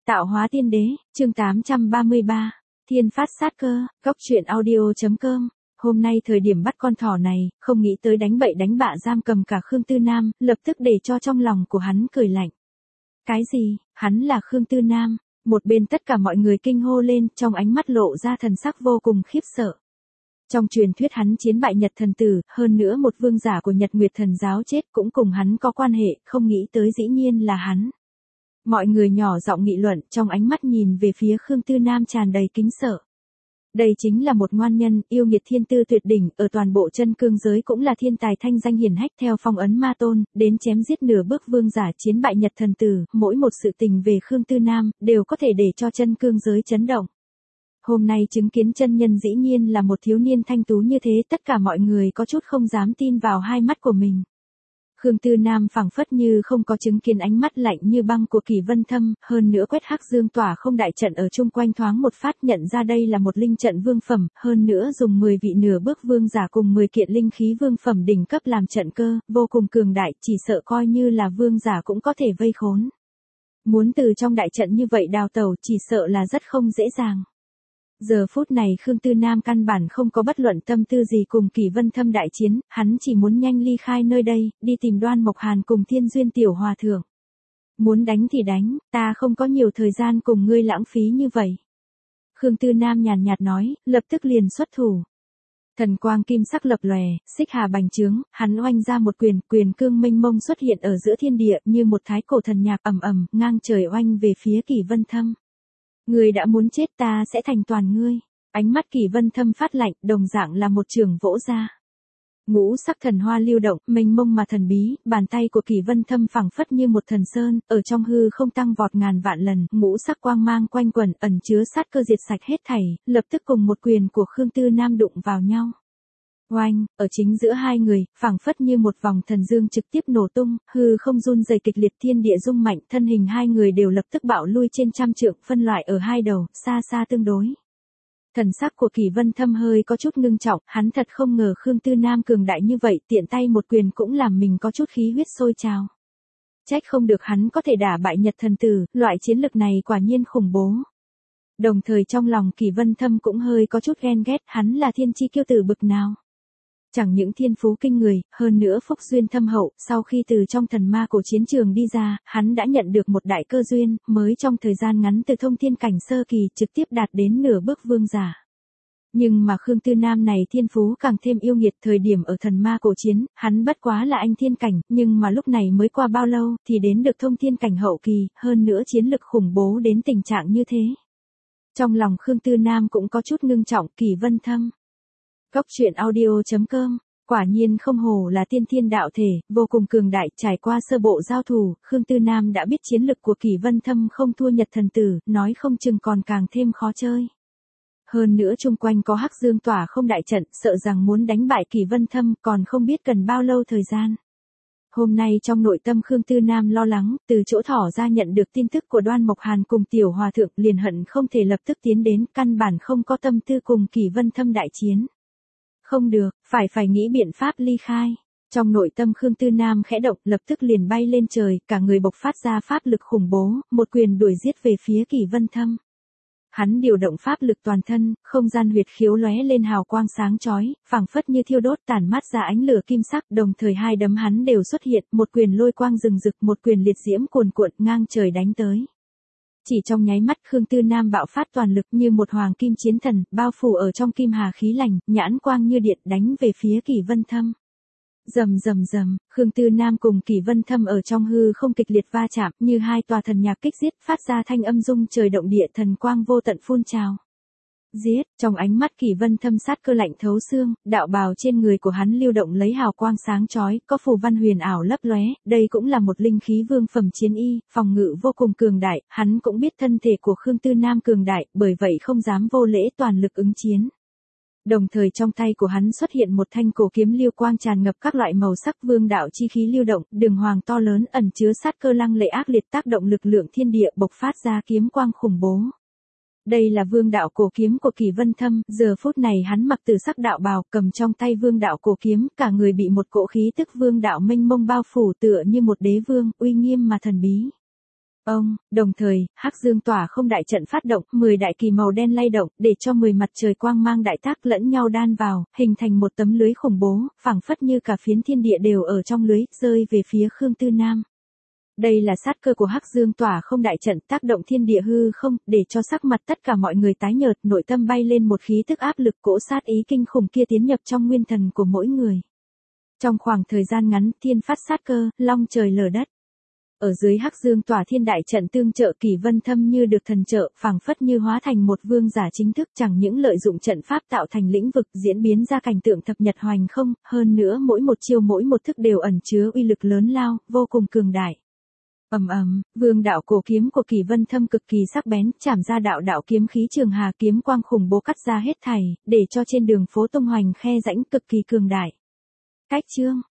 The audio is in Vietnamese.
Tạo hóa tiên đế, chương 833, Thiên phát sát cơ, Cóc truyện audio.com. Hôm nay thời điểm bắt con thỏ này, không nghĩ tới đánh bậy đánh bạ giam cầm cả Khương Tư Nam, lập tức để cho trong lòng của hắn cười lạnh. Cái gì, hắn là Khương Tư Nam? Một bên tất cả mọi người kinh hô lên, trong ánh mắt lộ ra thần sắc vô cùng khiếp sợ. Trong truyền thuyết hắn chiến bại Nhật thần tử, hơn nữa một vương giả của Nhật Nguyệt thần giáo chết cũng cùng hắn có quan hệ, không nghĩ tới dĩ nhiên là hắn. Mọi người nhỏ giọng nghị luận, trong ánh mắt nhìn về phía Khương Tư Nam tràn đầy kính sợ. Đây chính là một ngoan nhân, yêu nghiệt thiên tư tuyệt đỉnh, ở toàn bộ chân cương giới cũng là thiên tài thanh danh hiển hách theo phong ấn ma tôn, đến chém giết nửa bước vương giả chiến bại Nhật thần tử, mỗi một sự tình về Khương Tư Nam, đều có thể để cho chân cương giới chấn động. Hôm nay chứng kiến chân nhân dĩ nhiên là một thiếu niên thanh tú như thế, tất cả mọi người có chút không dám tin vào hai mắt của mình. Khương Tư Nam phảng phất như không có chứng kiến ánh mắt lạnh như băng của Kỳ Vân Thâm, hơn nữa quét hắc dương tỏa không đại trận ở chung quanh thoáng một phát nhận ra đây là một linh trận vương phẩm, hơn nữa dùng 10 vị nửa bước vương giả cùng 10 kiện linh khí vương phẩm đỉnh cấp làm trận cơ, vô cùng cường đại, chỉ sợ coi như là vương giả cũng có thể vây khốn. Muốn từ trong đại trận như vậy đào tẩu chỉ sợ là rất không dễ dàng. Giờ phút này Khương Tư Nam căn bản không có bất luận tâm tư gì cùng Kỳ Vân Thâm đại chiến, hắn chỉ muốn nhanh ly khai nơi đây, đi tìm Đoan Mộc Hàn cùng Thiên Duyên tiểu hòa thượng. Muốn đánh thì đánh, ta không có nhiều thời gian cùng ngươi lãng phí như vậy. Khương Tư Nam nhàn nhạt nói, lập tức liền xuất thủ. Thần quang kim sắc lập lòe, xích hà bành trướng, hắn oanh ra một quyền cương mênh mông xuất hiện ở giữa thiên địa như một thái cổ thần nhạc ầm ầm, ngang trời oanh về phía Kỳ Vân Thâm. Ngươi đã muốn chết ta sẽ thành toàn ngươi. Ánh mắt Kỳ Vân Thâm phát lạnh, đồng dạng là một trường vỗ ra. Ngũ sắc thần hoa lưu động, mênh mông mà thần bí, bàn tay của Kỳ Vân Thâm phẳng phất như một thần sơn, ở trong hư không tăng vọt ngàn vạn lần, ngũ sắc quang mang quanh quẩn, ẩn chứa sát cơ diệt sạch hết thảy, lập tức cùng một quyền của Khương Tư Nam đụng vào nhau. Oanh, ở chính giữa hai người, phảng phất như một vòng thần dương trực tiếp nổ tung, hư không run rẩy kịch liệt, thiên địa rung mạnh, thân hình hai người đều lập tức bạo lui trên trăm trượng, phân loại ở hai đầu, xa xa tương đối. Thần sắc của Kỳ Vân Thâm hơi có chút ngưng trọng, hắn thật không ngờ Khương Tư Nam cường đại như vậy, tiện tay một quyền cũng làm mình có chút khí huyết sôi trào. Trách không được hắn có thể đả bại Nhật thần tử, loại chiến lực này quả nhiên khủng bố. Đồng thời trong lòng Kỳ Vân Thâm cũng hơi có chút ghen ghét, hắn là thiên chi kiêu tử bực nào. Chẳng những thiên phú kinh người, hơn nữa phúc duyên thâm hậu, sau khi từ trong thần ma cổ chiến trường đi ra, hắn đã nhận được một đại cơ duyên, mới trong thời gian ngắn từ thông thiên cảnh sơ kỳ trực tiếp đạt đến nửa bước vương giả. Nhưng mà Khương Tư Nam này thiên phú càng thêm yêu nghiệt, thời điểm ở thần ma cổ chiến, hắn bất quá là anh thiên cảnh, nhưng mà lúc này mới qua bao lâu thì đến được thông thiên cảnh hậu kỳ, hơn nữa chiến lực khủng bố đến tình trạng như thế. Trong lòng Khương Tư Nam cũng có chút ngưng trọng. Kỳ Vân Thâm. Cóc truyện audio.com, quả nhiên không hổ là tiên thiên đạo thể, vô cùng cường đại, trải qua sơ bộ giao thủ, Khương Tư Nam đã biết chiến lực của Kỳ Vân Thâm không thua Nhật thần tử, nói không chừng còn càng thêm khó chơi. Hơn nữa chung quanh có hắc dương tỏa không đại trận, sợ rằng muốn đánh bại Kỳ Vân Thâm còn không biết cần bao lâu thời gian. Hôm nay trong nội tâm Khương Tư Nam lo lắng, từ chỗ thỏ ra nhận được tin tức của Đoan Mộc Hàn cùng tiểu hòa thượng liền hận không thể lập tức tiến đến, căn bản không có tâm tư cùng Kỳ Vân Thâm đại chiến. Không được, phải nghĩ biện pháp ly khai. Trong nội tâm Khương Tư Nam khẽ động, lập tức liền bay lên trời, cả người bộc phát ra pháp lực khủng bố, một quyền đuổi giết về phía Kỳ Vân Thâm. Hắn điều động pháp lực toàn thân, không gian huyệt khiếu lóe lên hào quang sáng chói, phảng phất như thiêu đốt tản mát ra ánh lửa kim sắc, đồng thời hai đấm hắn đều xuất hiện, một quyền lôi quang rừng rực, một quyền liệt diễm cuồn cuộn ngang trời đánh tới. Chỉ trong nháy mắt Khương Tư Nam bạo phát toàn lực như một hoàng kim chiến thần, bao phủ ở trong kim hà khí lành, nhãn quang như điện đánh về phía Kỳ Vân Thâm. Rầm rầm rầm, Khương Tư Nam cùng Kỳ Vân Thâm ở trong hư không kịch liệt va chạm, như hai tòa thần nhạc kích giết, phát ra thanh âm rung trời động địa, thần quang vô tận phun trào. Giết, trong ánh mắt Kỳ Vân Thâm sát cơ lạnh thấu xương, đạo bào trên người của hắn lưu động lấy hào quang sáng chói, có phù văn huyền ảo lấp lóe, đây cũng là một linh khí vương phẩm chiến y, phòng ngự vô cùng cường đại, hắn cũng biết thân thể của Khương Tư Nam cường đại, bởi vậy không dám vô lễ toàn lực ứng chiến. Đồng thời trong tay của hắn xuất hiện một thanh cổ kiếm lưu quang tràn ngập các loại màu sắc, vương đạo chi khí lưu động, đường hoàng to lớn ẩn chứa sát cơ lăng lệ ác liệt, tác động lực lượng thiên địa bộc phát ra kiếm quang khủng bố. Đây là vương đạo cổ kiếm của Kỳ Vân Thâm, giờ phút này hắn mặc tử sắc đạo bào, cầm trong tay vương đạo cổ kiếm, cả người bị một cỗ khí tức vương đạo mênh mông bao phủ, tựa như một đế vương, uy nghiêm mà thần bí. Đồng thời, Hắc Dương Tỏa Không đại trận phát động, 10 đại kỳ màu đen lay động, để cho 10 mặt trời quang mang đại tác lẫn nhau đan vào, hình thành một tấm lưới khủng bố, phảng phất như cả phiến thiên địa đều ở trong lưới, rơi về phía Khương Tư Nam. Đây là sát cơ của Hắc Dương Tỏa Không đại trận tác động thiên địa hư không, để cho sắc mặt tất cả mọi người tái nhợt, nội tâm bay lên một khí tức áp lực, cỗ sát ý kinh khủng kia tiến nhập trong nguyên thần của mỗi người. Trong khoảng thời gian ngắn, thiên phát sát cơ, long trời lở đất. Ở dưới Hắc Dương Tỏa Thiên đại trận tương trợ, Kỷ Vân Thâm như được thần trợ, phảng phất như hóa thành một vương giả chính thức, chẳng những lợi dụng trận pháp tạo thành lĩnh vực, diễn biến ra cảnh tượng thập nhật hoành không, hơn nữa mỗi một chiêu mỗi một thức đều ẩn chứa uy lực lớn lao, vô cùng cường đại. Vương đạo cổ kiếm của Kỷ Vân Thâm cực kỳ sắc bén, chảm ra đạo đạo kiếm khí trường hà, kiếm quang khủng bố cắt ra hết thảy, để cho trên đường phố tung hoành khe rãnh cực kỳ cường đại. Cách chương